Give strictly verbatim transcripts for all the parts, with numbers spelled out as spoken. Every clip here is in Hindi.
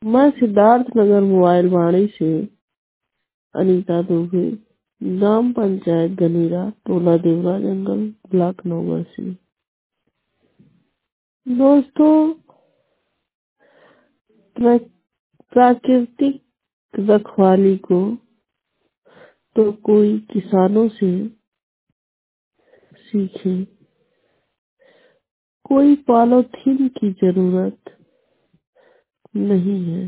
मैं सिद्धार्थ नगर मोबाइल वाणी से अनीता दुबे, ग्राम पंचायत गनीरा, टोला देवरा जंगल, ब्लॉक नौगढ़ से। दोस्तों, प्रा, प्राकृतिक रखवाली को तो कोई किसानों से सीखे, कोई पॉलीथीन की जरूरत नहीं है।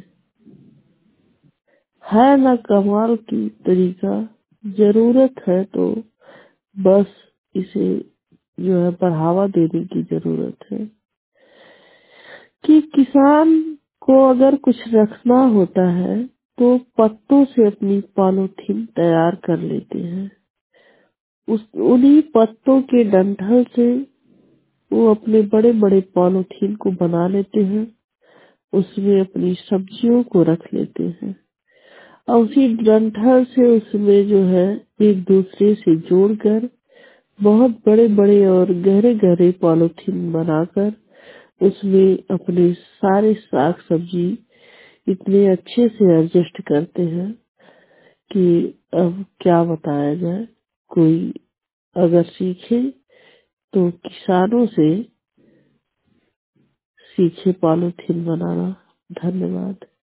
है ना कमाल की तरीका, जरूरत है तो बस इसे जो है बढ़ावा देने की जरूरत है कि किसान को अगर कुछ रखना होता है तो पत्तों से अपनी पॉलीथीन तैयार कर लेते हैं। उस उन्हीं पत्तों के डंठल से वो अपने बड़े बड़े पॉलीथीन को बना लेते हैं, उसमें अपनी सब्जियों को रख लेते हैं और उसी डंठल से उसमें जो है एक दूसरे से जोड़कर बहुत बड़े बड़े और गहरे गहरे पॉलीथीन बनाकर उसमें अपने सारे साग सब्जी इतने अच्छे से एडजस्ट करते हैं कि अब क्या बताया जाए। कोई अगर सीखे तो किसानों से सीखे पॉलीथीन बनाना। धन्यवाद।